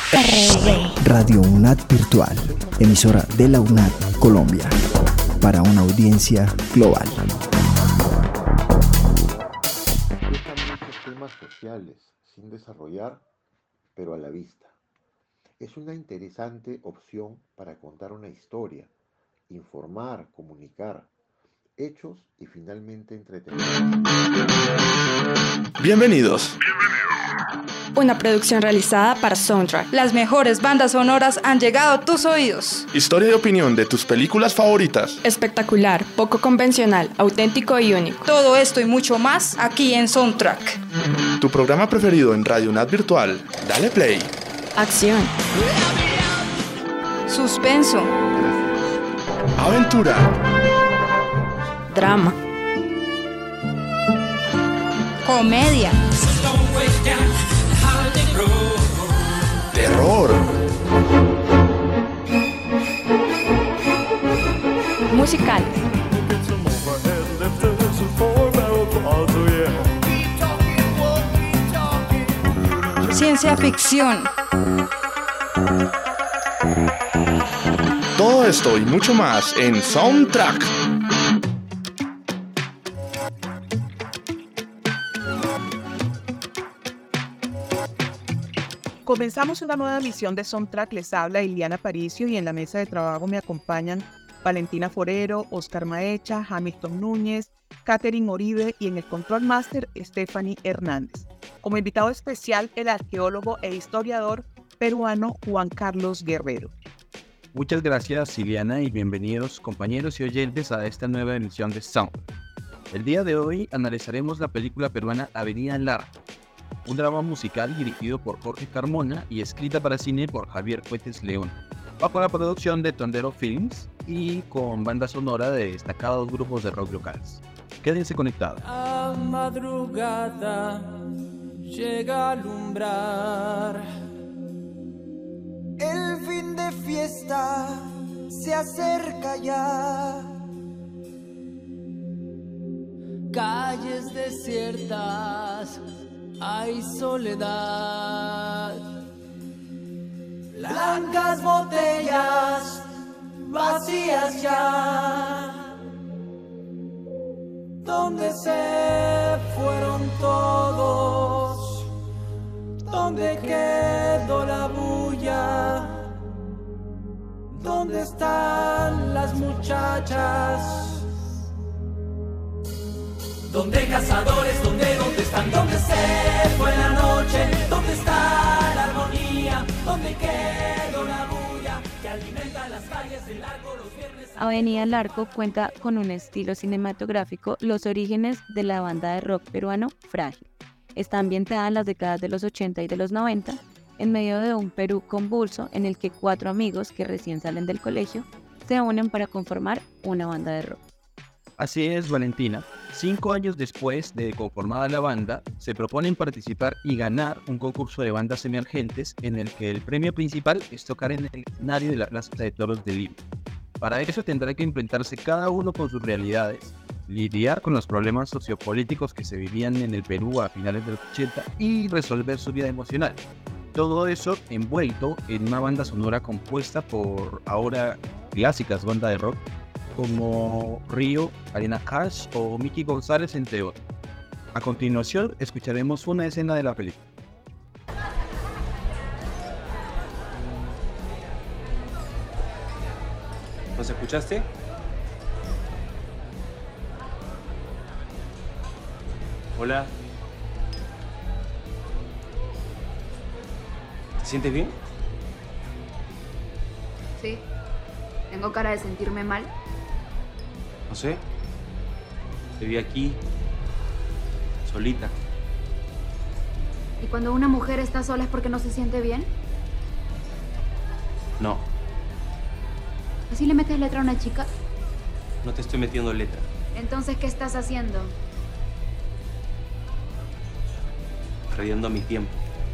Radio UNAD Virtual, emisora de la UNAD Colombia, para una audiencia global. Dejan muchos temas sociales sin desarrollar, pero a la vista. Es una interesante opción para contar una historia, informar, comunicar, hechos y finalmente entretener. Bienvenidos. Una producción realizada para Soundtrack. Las mejores bandas sonoras han llegado a tus oídos. Historia y opinión de tus películas favoritas. Espectacular, poco convencional, auténtico y único. Todo esto y mucho más aquí en Soundtrack. Tu programa preferido en Radio UNAD Virtual. Dale play. Acción. Suspenso. Aventura. Drama. Comedia. Terror. Musical. Ciencia ficción. Todo esto y mucho más en Soundtrack. Comenzamos una nueva emisión de Soundtrack. Les habla Iliana Aparicio y en la mesa de trabajo me acompañan Valentina Forero, Oscar Maecha, Hamilton Núñez, Catherine Oribe y en el Control Master, Stephanie Hernández. Como invitado especial, el arqueólogo e historiador peruano Juan Carlos Guerrero. Muchas gracias, Iliana, y bienvenidos compañeros y oyentes a esta nueva emisión de Soundtrack. El día de hoy analizaremos la película peruana Avenida Larco, un drama musical dirigido por Jorge Carmona y escrita para cine por Javier Fuentes León, bajo la producción de Tondero Films y con banda sonora de destacados grupos de rock locales. Quédense conectados. A madrugada llega a alumbrar. El fin de fiesta se acerca ya. Calles desiertas, hay soledad. Blancas botellas vacías ya. ¿Dónde se fueron todos? ¿Dónde quedó la bulla? ¿Dónde están las muchachas? ¿Dónde cazadores? ¿Dónde están? ¿Dónde se fue la noche? ¿Dónde está la armonía? ¿Dónde quedó la bulla que alimenta las calles del Larco los viernes? Avenida Larco cuenta con un estilo cinematográfico, los orígenes de la banda de rock peruano Frágil. Está ambientada en las décadas de los 80 y de los 90, en medio de un Perú convulso en el que 4 amigos que recién salen del colegio se unen para conformar una banda de rock. Así es, Valentina. 5 años después de conformada la banda, se proponen participar y ganar un concurso de bandas emergentes en el que el premio principal es tocar en el escenario de la Plaza de Toros de Lima. Para eso tendrá que enfrentarse cada uno con sus realidades, lidiar con los problemas sociopolíticos que se vivían en el Perú a finales de los 80 y resolver su vida emocional. Todo eso envuelto en una banda sonora compuesta por ahora clásicas bandas de rock como Río, Ariana Cash o Miki González, entre otros. A continuación, escucharemos una escena de la película. ¿Nos escuchaste? Hola. ¿Te sientes bien? Sí. ¿Tengo cara de sentirme mal? No sé. Te vi aquí, solita. ¿Y cuando una mujer está sola es porque no se siente bien? No, ¿Así le metes letra a una chica? no te estoy metiendo letra. Entonces, ¿qué estás haciendo? Perdiendo mi tiempo.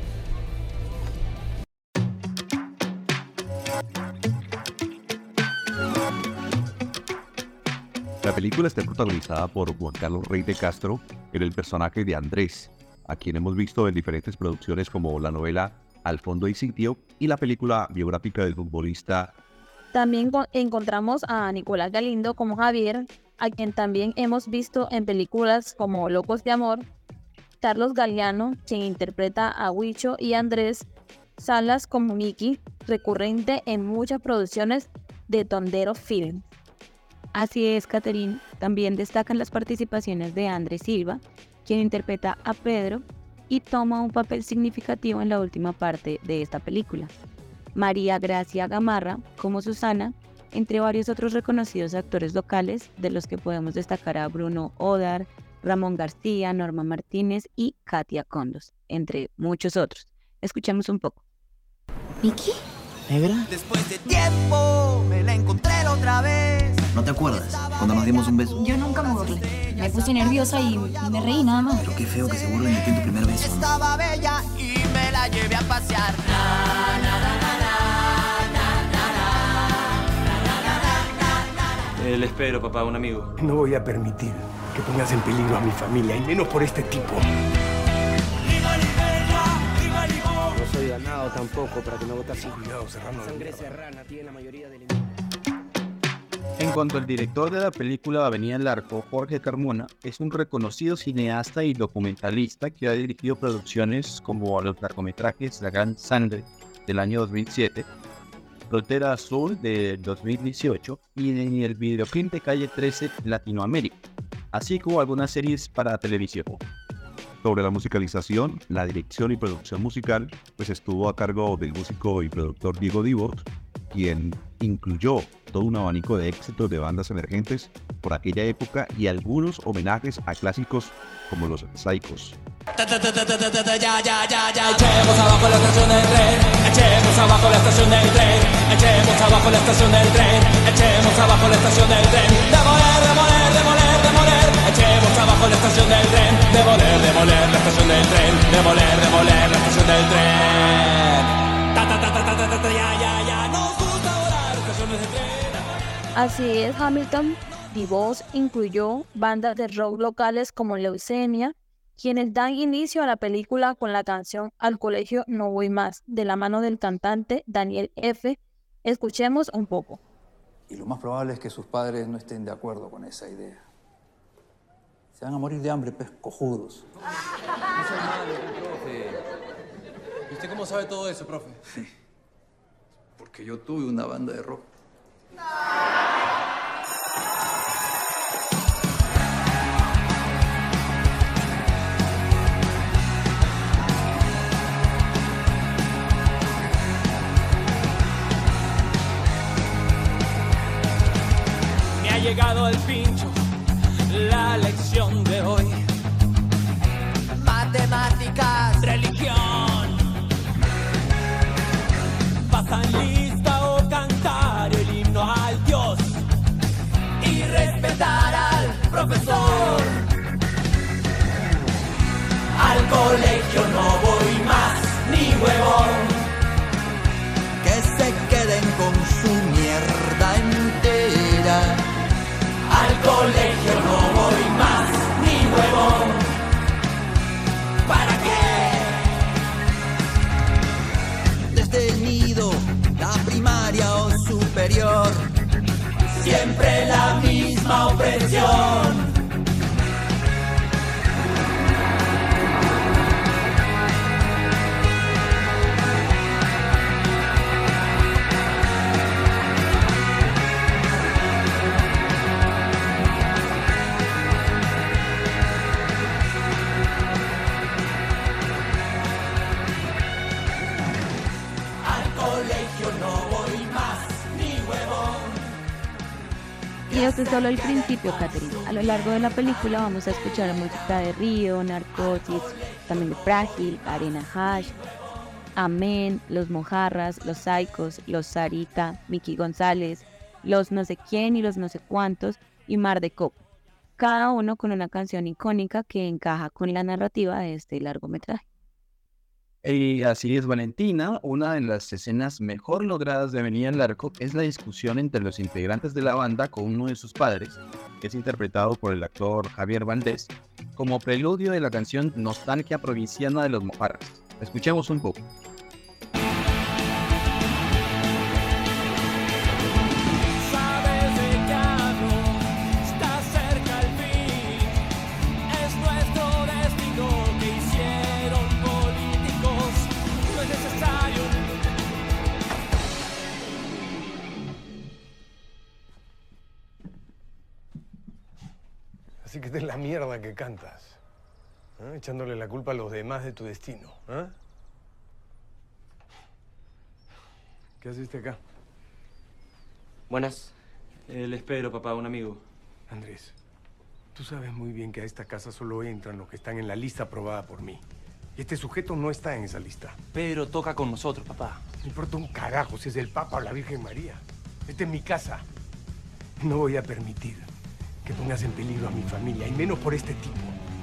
La película está protagonizada por Juan Carlos Rey de Castro en el personaje de Andrés, a quien hemos visto en diferentes producciones como la novela Al fondo hay sitio y la película biográfica del futbolista. También encontramos a Nicolás Galindo como Javier, a quien también hemos visto en películas como Locos de Amor, Carlos Galeano, quien interpreta a Huicho, y Andrés Salas como Mickey, recurrente en muchas producciones de Tondero Film. Así es, Catherine. También destacan las participaciones de Andrés Silva, quien interpreta a Pedro y toma un papel significativo en la última parte de esta película. María Gracia Gamarra como Susana, entre varios otros reconocidos actores locales, de los que podemos destacar a Bruno Odar, Ramón García, Norma Martínez y Katia Condos, entre muchos otros. Escuchemos un poco. ¿Vicky? ¿Negra? Después de tiempo me la encontré la otra vez. ¿No te acuerdas? Cuando nos dimos un beso. Yo nunca me burlé. Me puse nerviosa y me reí nada más. Pero qué feo que se burlen de ti en tu primer beso. Estaba bella y me la llevé a pasear. Les espero, papá, un amigo. No voy a permitir que pongas en peligro a mi familia, y menos por este tipo. No soy ganado tampoco para que no vote así. Cuidado, Serrano. Sangre serrana tiene la mayoría del... En cuanto al director de la película Avenida del Arco, Jorge Carmona, es un reconocido cineasta y documentalista que ha dirigido producciones como los largometrajes La Gran Sangre del año 2007, Frontera Azul de 2018 y el videoclip de Calle 13 Latinoamérica, así como algunas series para televisión. Sobre la musicalización, la dirección y producción musical, pues estuvo a cargo del músico y productor Diego Divot, quien incluyó todo un abanico de éxitos de bandas emergentes por aquella época y algunos homenajes a clásicos como los Psychos. Echemos abajo la estación del tren, echemos abajo la estación del tren, echemos abajo la estación del tren, echemos abajo la estación del tren, demoler, demoler, demoler, demoler, echemos abajo la estación del tren, demoler, demoler la estación del tren, demoler, demoler la estación del tren. Ya, nos gusta volar estaciones de tren. Así es, Hamilton. Divos incluyó bandas de rock locales como Leucemia, quienes dan inicio a la película con la canción Al colegio no voy más, de la mano del cantante Daniel F. Escuchemos un poco. Y lo más probable es que sus padres no estén de acuerdo con esa idea. Se van a morir de hambre, pues, cojudos. No soy malo, profe. ¿Y usted cómo sabe todo eso, profe? Sí, porque yo tuve una banda de rock. Me ha llegado el pincho, la lección de hoy. Matemáticas, religión. Pasan lista o cantar el himno al Dios y respetar al profesor. Al colegio no voy más, ni huevón. Que se queden con su mierda entera. Al colegio no voy más, ni huevón. ¿Para qué? Desde el nido, la primaria o superior, siempre la misma opresión. Y este es solo el principio, Catherine. A lo largo de la película vamos a escuchar música de Río, Narcotics, también de Frágil, Arena Hash, Amén, Los Mojarras, Los Psychos, Los Sarita, Miki González, Los no sé quién y los no sé cuántos y Mar de Copa. Cada uno con una canción icónica que encaja con la narrativa de este largometraje. Y así es, Valentina. Una de las escenas mejor logradas de Avenida del Arco es la discusión entre los integrantes de la banda con uno de sus padres, que es interpretado por el actor Javier Valdés, como preludio de la canción Nostalgia Provinciana de Los Mojarras. Escuchemos un poco. Así que esta es la mierda que cantas. Echándole la culpa a los demás de tu destino. ¿Qué haciste acá? Buenas. Les espero, papá, un amigo. Andrés, tú sabes muy bien que a esta casa solo entran los que están en la lista aprobada por mí. Y este sujeto no está en esa lista. Pedro toca con nosotros, papá. No importa un carajo si es el Papa o la Virgen María. Esta es mi casa. No voy a permitir que pongas en peligro a mi familia, y menos por este tipo.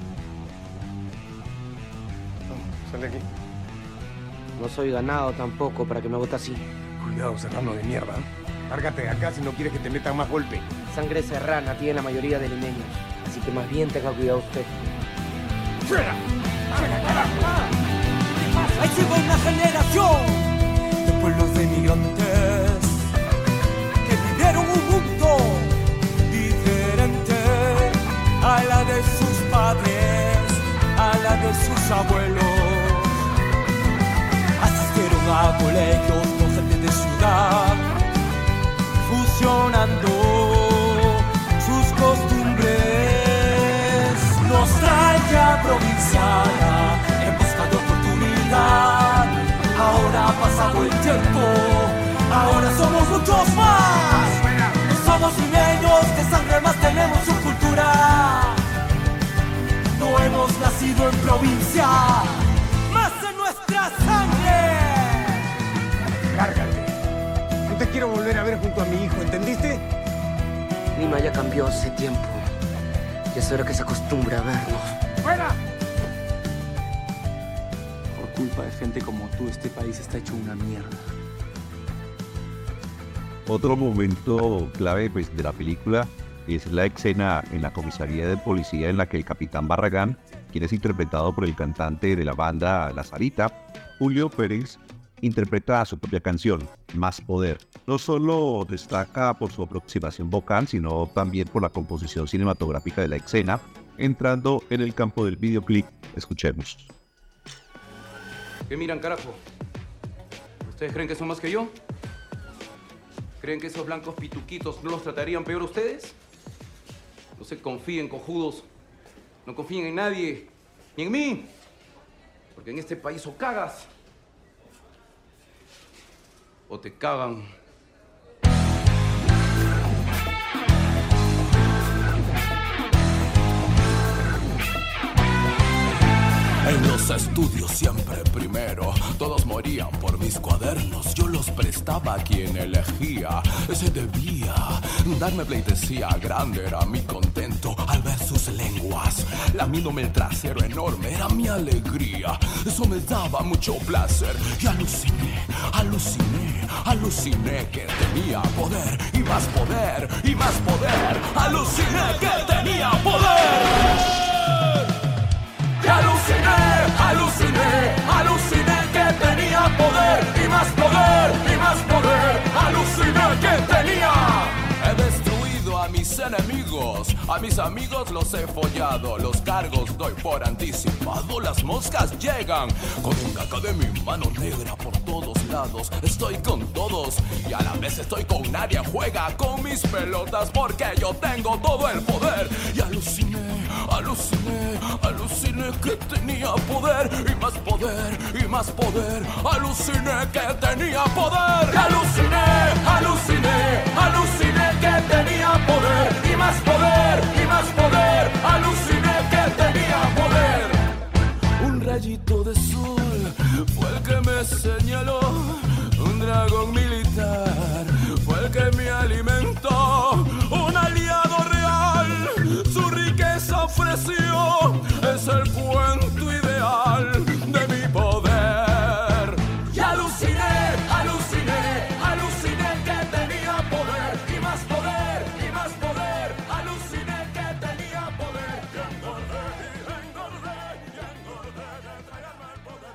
Vamos, sale aquí. No soy ganado tampoco para que me vote así. Cuidado, serrano de mierda. Lárgate de acá si no quieres que te metan más golpe. Sangre serrana tiene la mayoría de limeños, así que más bien tenga cuidado usted. ¡Fuera! Ahí llegó una generación de pueblos de migrantes que vivieron un mundo diferente a la de sus padres, a la de sus abuelos. Asistieron a colegios con gente de ciudad, fusionando sus costumbres. Nostalgia provinciana en busca de oportunidad. Ahora ha pasado el tiempo, ahora somos muchos más. No somos limeños, de sangre más tenemos su cultura. No hemos nacido en provincia, más en nuestra sangre. Lárgate. No te quiero volver a ver junto a mi hijo, ¿entendiste? Lima ya cambió hace tiempo. Ya es hora que se acostumbre a vernos. ¡Fuera! Por culpa de gente como tú, este país está hecho una mierda. Otro momento clave de la película es la escena en la comisaría de policía en la que el capitán Barragán, quien es interpretado por el cantante de la banda La Sarita, Julio Pérez, interpreta su propia canción, Más Poder. No solo destaca por su aproximación vocal, sino también por la composición cinematográfica de la escena. Entrando en el campo del videoclip, escuchemos. ¿Qué miran, carajo? ¿Ustedes creen que son más que yo? ¿Creen que esos blancos pituquitos no los tratarían peor a ustedes? No se confíen, cojudos. No confíen en nadie, ni en mí. Porque en este país o cagas o te cagan. En los estudios siempre primero, todos morían por mis cuadernos. Yo los prestaba a quien elegía, se debía darme pleitesía. Grande era mi contento al ver sus lenguas, lamiéndome el trasero enorme, era mi alegría. Eso me daba mucho placer y aluciné, aluciné, aluciné que tenía poder y más poder y más poder. Aluciné que tenía poder. Y aluciné, aluciné, aluciné que tenía poder y más poder y más poder. Aluciné que tenía. He destruido a mis enemigos, a mis amigos los he follado, los cargos doy por anticipado, las moscas llegan con un caca de mi mano negra por todos lados. Estoy con todos y a la vez estoy con nadie. Juega con mis pelotas porque yo tengo todo el poder. Y aluciné, aluciné, aluciné que tenía poder y más poder y más poder. Aluciné que tenía poder. Y aluciné, aluciné, aluciné que tenía poder y más poder y más poder. Aluciné que tenía poder. Un rayito de sol fue el que me señaló. Un dragón militar fue el que me alimentó. Un aliado real su riqueza ofreció. Es el cuento ideal de mi poder. Y aluciné, aluciné, aluciné que tenía poder y más poder y más poder. Aluciné que tenía poder. Y engordé, y engordé, y engordé de traerme el poder.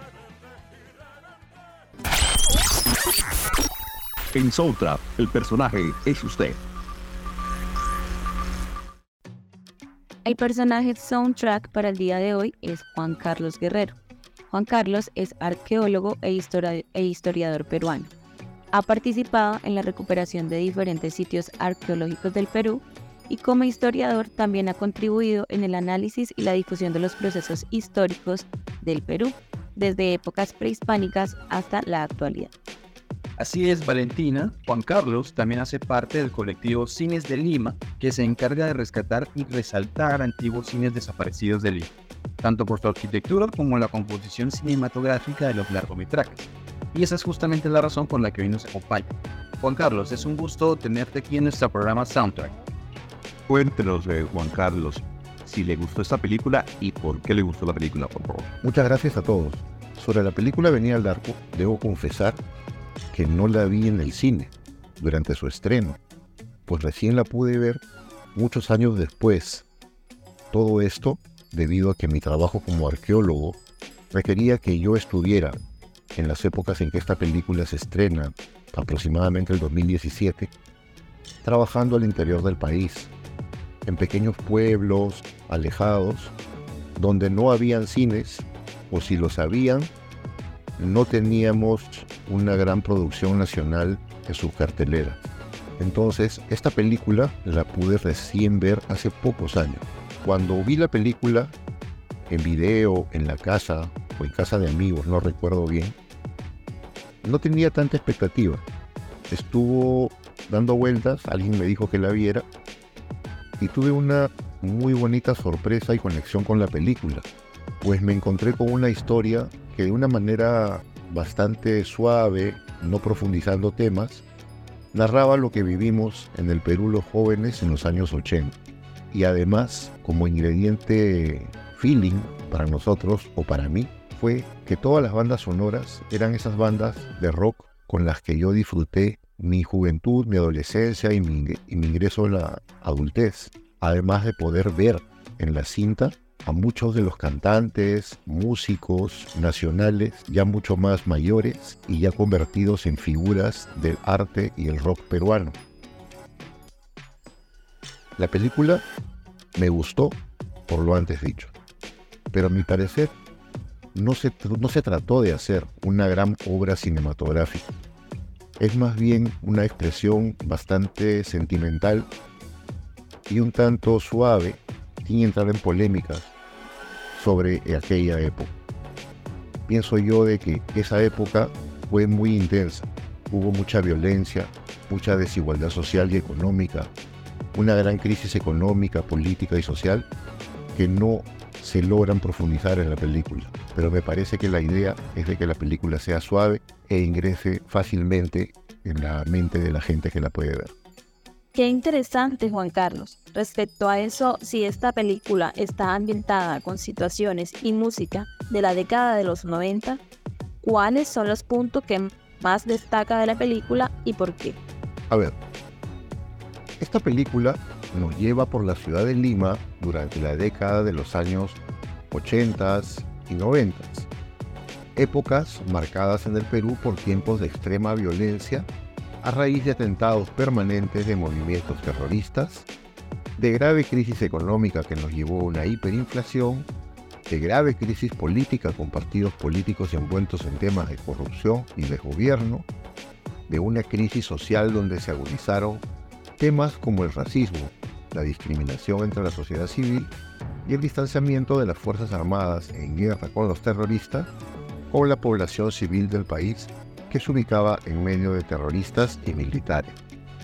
En Soundtrack, el personaje es usted. El personaje Soundtrack para el día de hoy es Juan Carlos Guerrero. Juan Carlos es arqueólogo e historiador peruano. Ha participado en la recuperación de diferentes sitios arqueológicos del Perú y como historiador también ha contribuido en el análisis y la difusión de los procesos históricos del Perú, desde épocas prehispánicas hasta la actualidad. Así es, Valentina. Juan Carlos también hace parte del colectivo Cines de Lima, que se encarga de rescatar y resaltar antiguos cines desaparecidos de Lima, tanto por su arquitectura como la composición cinematográfica de los largometrajes. Y esa es justamente la razón por la que hoy nos acompaña. Juan Carlos, es un gusto tenerte aquí en nuestro programa Soundtrack. Cuéntenos, Juan Carlos, si le gustó esta película y por qué le gustó la película, por favor. Muchas gracias a todos. Sobre la película Venía al Arco, debo confesar que no la vi en el cine durante su estreno, pues recién la pude ver muchos años después. Todo esto debido a que mi trabajo como arqueólogo requería que yo estuviera en las épocas en que esta película se estrena, aproximadamente el 2017, trabajando al interior del país, en pequeños pueblos alejados, donde no habían cines, o si los habían, no teníamos una gran producción nacional en sus carteleras. Entonces, esta película la pude recién ver hace pocos años. Cuando vi la película en video, en la casa o en casa de amigos, no recuerdo bien, no tenía tanta expectativa. Estuvo dando vueltas, alguien me dijo que la viera y tuve una muy bonita sorpresa y conexión con la película, pues me encontré con una historia que de una manera bastante suave, no profundizando temas, narraba lo que vivimos en el Perú los jóvenes en los años 80. Y además, como ingrediente feeling para nosotros, o para mí, fue que todas las bandas sonoras eran esas bandas de rock con las que yo disfruté mi juventud, mi adolescencia y mi ingreso a la adultez. Además de poder ver en la cinta a muchos de los cantantes, músicos nacionales ya mucho más mayores y ya convertidos en figuras del arte y el rock peruano. La película me gustó por lo antes dicho, pero a mi parecer no se trató de hacer una gran obra cinematográfica. Es más bien una expresión bastante sentimental y un tanto suave, sin entrar en polémicas sobre aquella época. Pienso yo de que esa época fue muy intensa. Hubo mucha violencia, mucha desigualdad social y económica, una gran crisis económica, política y social que no se logran profundizar en la película. Pero me parece que la idea es de que la película sea suave e ingrese fácilmente en la mente de la gente que la puede ver. Qué interesante, Juan Carlos. Respecto a eso, si esta película está ambientada con situaciones y música de la década de los 90, ¿cuáles son los puntos que más destaca de la película y por qué? A ver, esta película nos lleva por la ciudad de Lima durante la década de los años 80s y 90s, épocas marcadas en el Perú por tiempos de extrema violencia a raíz de atentados permanentes de movimientos terroristas, de grave crisis económica que nos llevó a una hiperinflación, de grave crisis política con partidos políticos envueltos en temas de corrupción y desgobierno, de una crisis social donde se agudizaron temas como el racismo, la discriminación entre la sociedad civil y el distanciamiento de las Fuerzas Armadas en guerra con los terroristas con la población civil del país que se ubicaba en medio de terroristas y militares.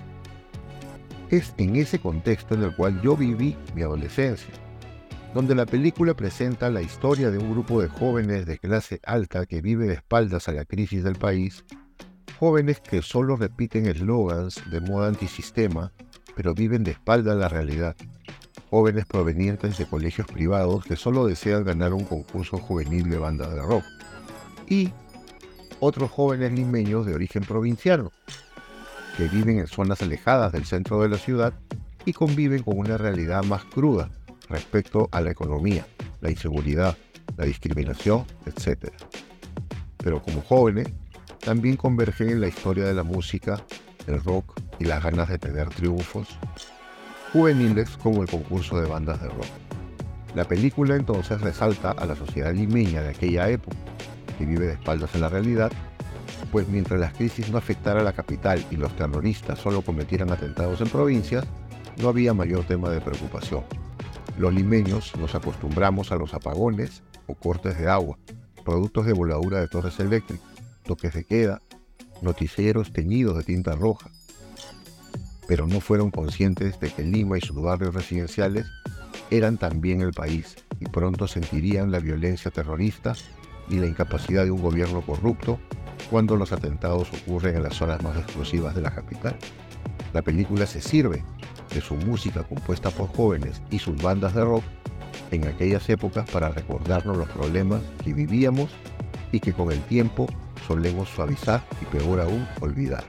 Es en ese contexto en el cual yo viví mi adolescencia, donde la película presenta la historia de un grupo de jóvenes de clase alta que vive de espaldas a la crisis del país, jóvenes que solo repiten eslogans de moda antisistema, pero viven de espalda a la realidad, jóvenes provenientes de colegios privados que solo desean ganar un concurso juvenil de banda de rock, y otros jóvenes limeños de origen provinciano, que viven en zonas alejadas del centro de la ciudad y conviven con una realidad más cruda respecto a la economía, la inseguridad, la discriminación, etc. Pero como jóvenes, también convergen en la historia de la música, el rock y las ganas de tener triunfos juveniles como el concurso de bandas de rock. La película entonces resalta a la sociedad limeña de aquella época, que vive de espaldas en la realidad, pues mientras las crisis no afectaran a la capital y los terroristas solo cometieran atentados en provincias, no había mayor tema de preocupación. Los limeños nos acostumbramos a los apagones o cortes de agua, productos de voladura de torres eléctricas, toques de queda, noticieros teñidos de tinta roja. Pero no fueron conscientes de que Lima y sus barrios residenciales eran también el país y pronto sentirían la violencia terrorista y la incapacidad de un gobierno corrupto cuando los atentados ocurren en las zonas más exclusivas de la capital. La película se sirve de su música compuesta por jóvenes y sus bandas de rock en aquellas épocas para recordarnos los problemas que vivíamos y que con el tiempo solemos suavizar y peor aún olvidar.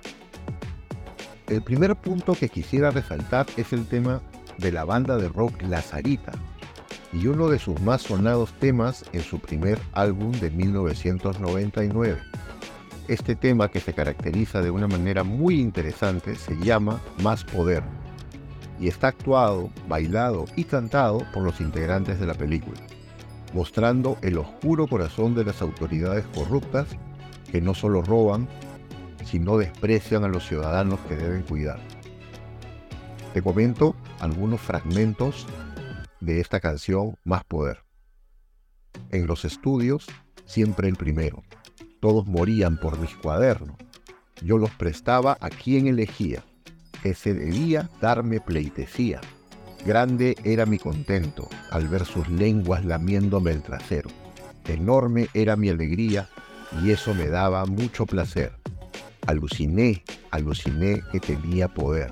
El primer punto que quisiera resaltar es el tema de la banda de rock La Sarita y uno de sus más sonados temas en su primer álbum de 1999. Este tema, que se caracteriza de una manera muy interesante, se llama Más Poder y está actuado, bailado y cantado por los integrantes de la película, mostrando el oscuro corazón de las autoridades corruptas que no solo roban, sino desprecian a los ciudadanos que deben cuidar. Te comento algunos fragmentos de esta canción Más Poder. En los estudios, siempre el primero. Todos morían por mis cuadernos. Yo los prestaba a quien elegía. Ese debía darme pleitesía. Grande era mi contento al ver sus lenguas lamiéndome el trasero. Enorme era mi alegría y eso me daba mucho placer. Aluciné que tenía poder.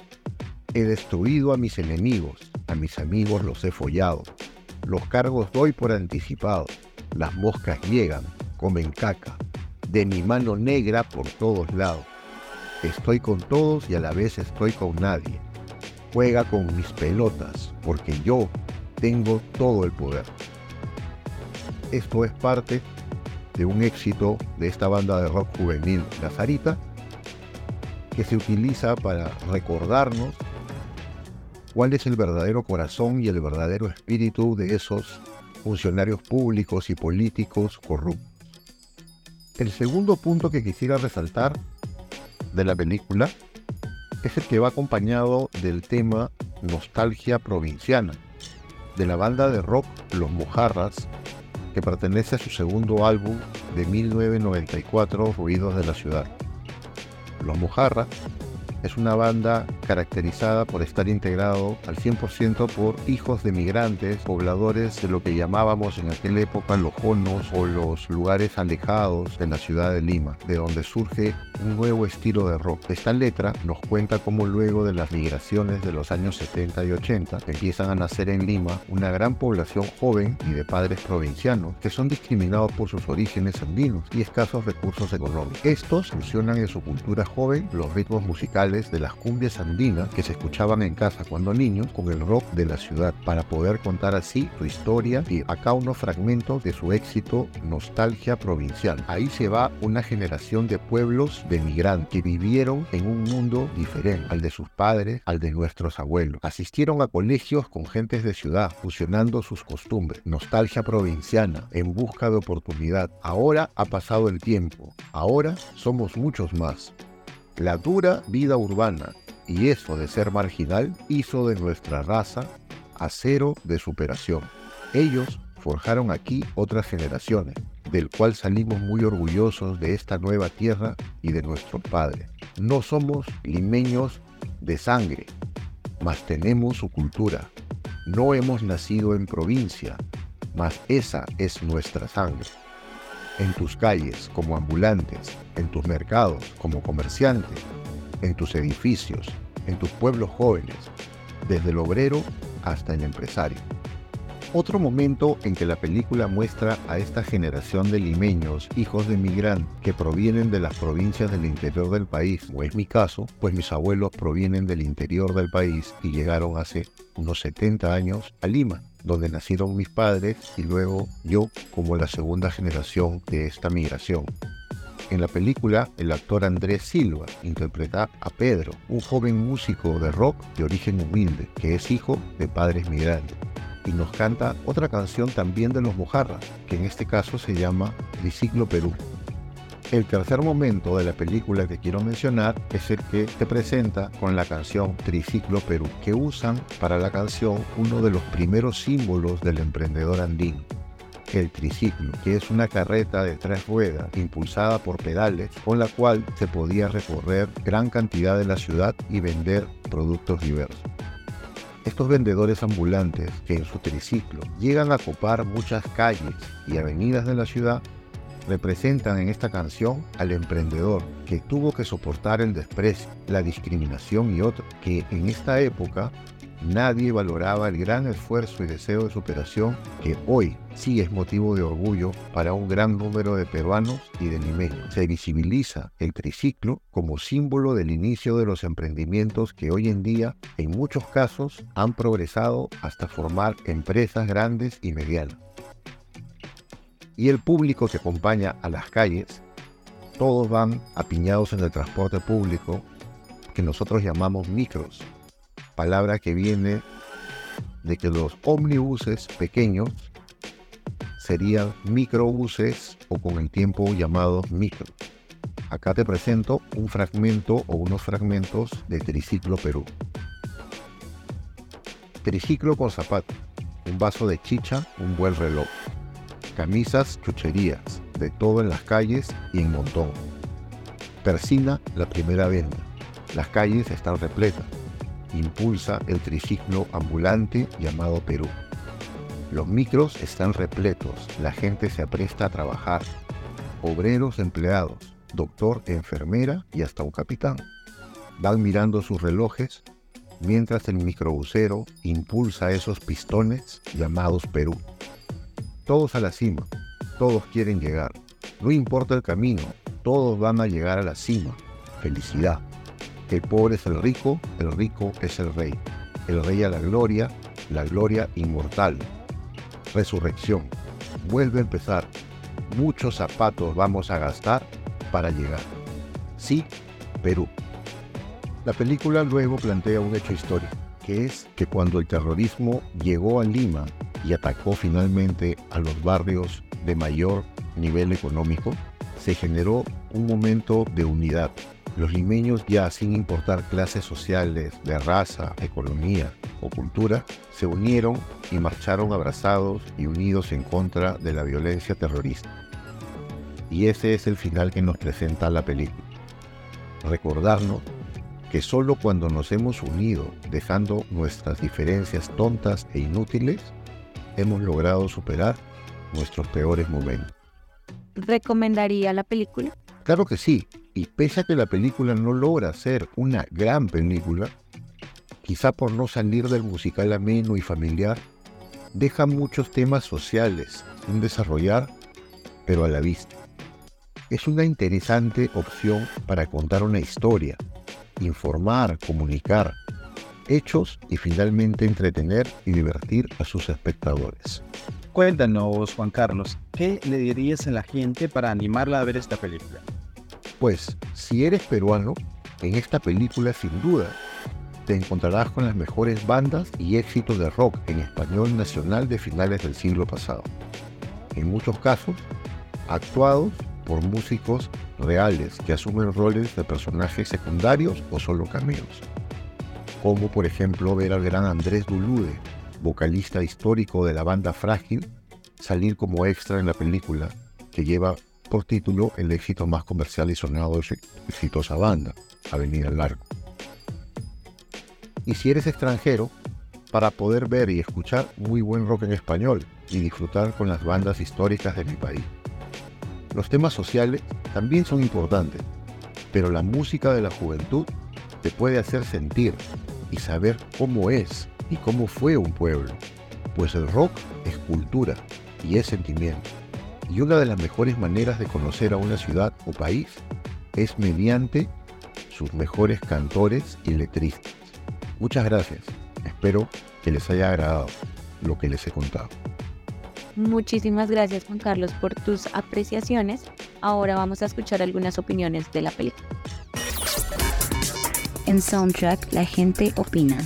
He destruido a mis enemigos, a mis amigos los he follado. Los cargos doy por anticipado. Las moscas llegan, comen caca. De mi mano negra por todos lados. Estoy con todos y a la vez estoy con nadie. Juega con mis pelotas, porque yo tengo todo el poder. Esto es parte de un éxito de esta banda de rock juvenil La Sarita, que se utiliza para recordarnos cuál es el verdadero corazón y el verdadero espíritu de esos funcionarios públicos y políticos corruptos. El segundo punto que quisiera resaltar de la película es el que va acompañado del tema Nostalgia Provinciana, de la banda de rock Los Mojarras, que pertenece a su segundo álbum de 1994, Ruidos de la Ciudad. Los Mojarras es una banda caracterizada por estar integrado al 100% por hijos de migrantes, pobladores de lo que llamábamos en aquella época los conos o los lugares alejados de la ciudad de Lima, de donde surge un nuevo estilo de rock. Esta letra nos cuenta cómo luego de las migraciones de los años 70 y 80 empiezan a nacer en Lima una gran población joven y de padres provincianos que son discriminados por sus orígenes andinos y escasos recursos económicos. Estos fusionan en su cultura joven los ritmos musicales de las cumbias andinas que se escuchaban en casa cuando niños con el rock de la ciudad para poder contar así su historia y acá unos fragmentos de su éxito Nostalgia Provincial. Ahí se va una generación de pueblos de migrantes que vivieron en un mundo diferente al de sus padres, al de nuestros abuelos. Asistieron a colegios con gentes de ciudad, fusionando sus costumbres. Nostalgia provinciana, en busca de oportunidad. Ahora ha pasado el tiempo. Ahora somos muchos más. La dura vida urbana y eso de ser marginal hizo de nuestra raza acero de superación. Ellos forjaron aquí otras generaciones, del cual salimos muy orgullosos de esta nueva tierra y de nuestros padres. No somos limeños de sangre, mas tenemos su cultura. No hemos nacido en provincia, mas esa es nuestra sangre. En tus calles como ambulantes, en tus mercados como comerciantes, en tus edificios, en tus pueblos jóvenes, desde el obrero hasta el empresario. Otro momento en que la película muestra a esta generación de limeños, hijos de migrantes, que provienen de las provincias del interior del país, como es mi caso, pues mis abuelos provienen del interior del país y llegaron hace unos 70 años a Lima, donde nacieron mis padres y luego yo como la segunda generación de esta migración. En la película, el actor Andrés Silva interpreta a Pedro, un joven músico de rock de origen humilde, que es hijo de padres migrantes, y nos canta otra canción también de Los Mojarras, que en este caso se llama Triciclo Perú. El tercer momento de la película que quiero mencionar es el que te presenta con la canción Triciclo Perú, que usan para la canción uno de los primeros símbolos del emprendedor andino, el triciclo, que es una carreta de 3 ruedas impulsada por pedales con la cual se podía recorrer gran cantidad de la ciudad y vender productos diversos. Estos vendedores ambulantes que en su triciclo llegan a copar muchas calles y avenidas de la ciudad representan en esta canción al emprendedor que tuvo que soportar el desprecio, la discriminación y otro, que en esta época nadie valoraba el gran esfuerzo y deseo de superación que hoy sí es motivo de orgullo para un gran número de peruanos y de limeños. Se visibiliza el triciclo como símbolo del inicio de los emprendimientos que hoy en día en muchos casos han progresado hasta formar empresas grandes y medianas. Y el público que acompaña a las calles, todos van apiñados en el transporte público que nosotros llamamos micros, palabra que viene de que los ómnibuses pequeños serían microbuses o con el tiempo llamados micros. Acá te presento un fragmento o unos fragmentos de Triciclo Perú. Triciclo con zapato, un vaso de chicha, un buen reloj. Camisas, chucherías, de todo en las calles y en montón. Persina la primera venta. Las calles están repletas. Impulsa el triciclo ambulante llamado Perú. Los micros están repletos. La gente se apresta a trabajar. Obreros, empleados, doctor, enfermera y hasta un capitán. Van mirando sus relojes mientras el microbusero impulsa esos pistones llamados Perú. Todos a la cima, todos quieren llegar. No importa el camino, todos van a llegar a la cima. Felicidad. El pobre es el rico es el rey a la gloria inmortal. Resurrección. Vuelve a empezar. Muchos zapatos vamos a gastar para llegar. Sí, Perú. La película luego plantea un hecho histórico, que es que cuando el terrorismo llegó a Lima y atacó finalmente a los barrios de mayor nivel económico, se generó un momento de unidad. Los limeños, ya sin importar clases sociales, de raza, economía o cultura, se unieron y marcharon abrazados y unidos en contra de la violencia terrorista. Y ese es el final que nos presenta la película. Recordarnos que solo cuando nos hemos unido, dejando nuestras diferencias tontas e inútiles, hemos logrado superar nuestros peores momentos. ¿Recomendaría la película? Claro que sí, y pese a que la película no logra ser una gran película, quizá por no salir del musical ameno y familiar, deja muchos temas sociales sin desarrollar, pero a la vista. Es una interesante opción para contar una historia, informar, comunicar, hechos y finalmente entretener y divertir a sus espectadores. Cuéntanos, Juan Carlos, ¿qué le dirías a la gente para animarla a ver esta película? Pues, si eres peruano, en esta película sin duda te encontrarás con las mejores bandas y éxitos de rock en español nacional de finales del siglo pasado. En muchos casos, actuados por músicos reales que asumen roles de personajes secundarios o solo cameos. Como por ejemplo ver al gran Andrés Dulude, vocalista histórico de la banda Frágil, salir como extra en la película que lleva por título el éxito más comercial y sonado de su exitosa banda, Avenida Largo. Y si eres extranjero, para poder ver y escuchar muy buen rock en español y disfrutar con las bandas históricas de mi país. Los temas sociales también son importantes, pero la música de la juventud te puede hacer sentir y saber cómo es y cómo fue un pueblo, pues el rock es cultura y es sentimiento. Y una de las mejores maneras de conocer a una ciudad o país es mediante sus mejores cantores y letristas. Muchas gracias. Espero que les haya agradado lo que les he contado. Muchísimas gracias, Juan Carlos, por tus apreciaciones. Ahora vamos a escuchar algunas opiniones de la película. En Soundtrack, la gente opina.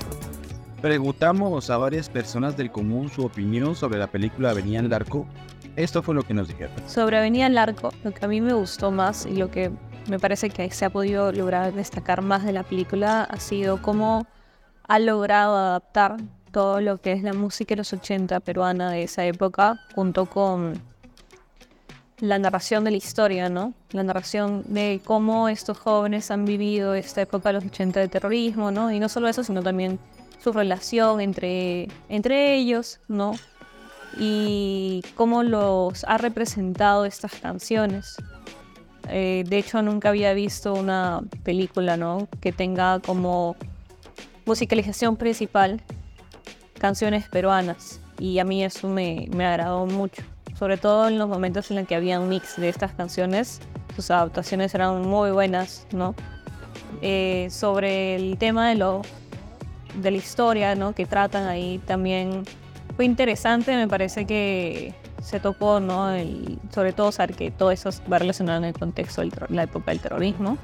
Preguntamos a varias personas del común su opinión sobre la película Avenida Larco Esto fue lo que nos dijeron. Sobre Avenida Larco, lo que a mí me gustó más y lo que me parece que se ha podido lograr destacar más de la película ha sido cómo ha logrado adaptar todo lo que es la música de los 80 peruana de esa época, junto con la narración de la historia, ¿no? La narración de cómo estos jóvenes han vivido esta época de los 80 de terrorismo, ¿no? Y no solo eso, sino también su relación entre ellos, ¿no? Y cómo los ha representado estas canciones. De hecho, nunca había visto una película, ¿no?, que tenga como musicalización principal canciones peruanas. Y a mí eso me agradó mucho. Sobre todo en los momentos en los que había un mix de estas canciones, sus adaptaciones eran muy buenas, ¿no? Sobre el tema de la historia, ¿no?, que tratan ahí también fue interesante. Me parece que se tocó, ¿no?, sobre todo saber que todo eso va relacionado en el contexto de la época del terrorismo.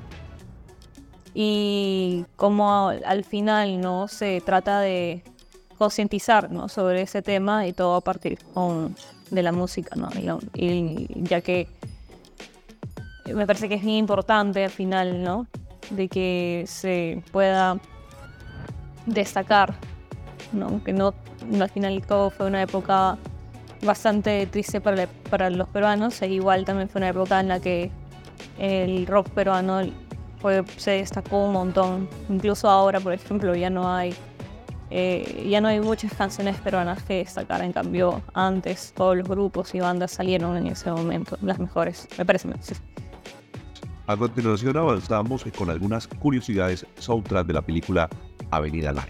Y cómo al final, ¿no?, se trata de concientizar, ¿no?, sobre ese tema, y todo a partir de la música, ¿no? Y ya que me parece que es bien importante al final, ¿no?, de que se pueda destacar, ¿no?, que no al final todo fue una época bastante triste para los peruanos, e igual también fue una época en la que el rock peruano se destacó un montón. Incluso ahora, por ejemplo, ya no hay muchas canciones peruanas que destacar. En cambio, antes todos los grupos y bandas salieron en ese momento, las mejores, me parece. Sí. A continuación avanzamos con algunas curiosidades soundtrack de la película Avenida Larco.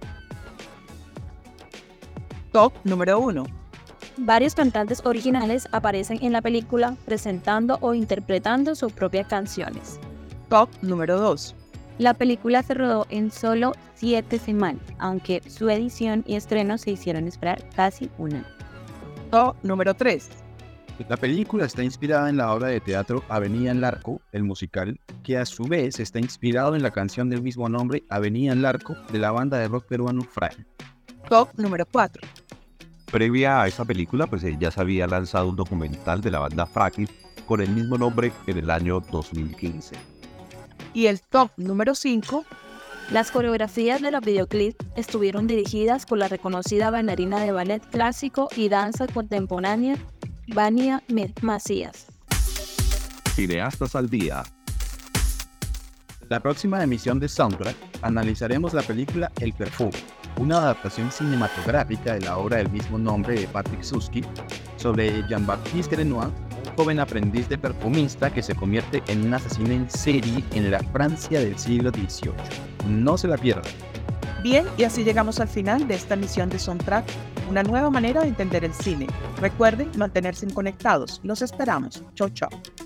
Top número 1. Varios cantantes originales aparecen en la película presentando o interpretando sus propias canciones. Top número 2. La película se rodó en solo 7 semanas, aunque su edición y estreno se hicieron esperar casi un año. Top número 3. La película está inspirada en la obra de teatro Avenida Larco, el musical, que a su vez está inspirado en la canción del mismo nombre, Avenida Larco, de la banda de rock peruano Frágil. Top número 4. Previa a esta película, pues ya se había lanzado un documental de la banda Frágil con el mismo nombre en el año 2015. Y el top número 5. Las coreografías de los videoclips estuvieron dirigidas por la reconocida bailarina de ballet clásico y danza contemporánea, Vania Macías. Cineastas al día. La próxima emisión de Soundtrack analizaremos la película El Perfume, una adaptación cinematográfica de la obra del mismo nombre de Patrick Susskind sobre Jean-Baptiste Grenoir, un joven aprendiz de perfumista que se convierte en un asesino en serie en la Francia del siglo XVIII. No se la pierdan. Bien, y así llegamos al final de esta emisión de Soundtrack, una nueva manera de entender el cine. Recuerden mantenerse conectados. Los esperamos. Chau, chau.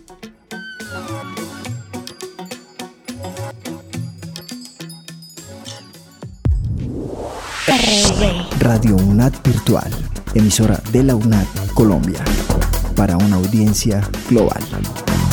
Radio UNAD Virtual, emisora de la UNAD Colombia, para una audiencia global.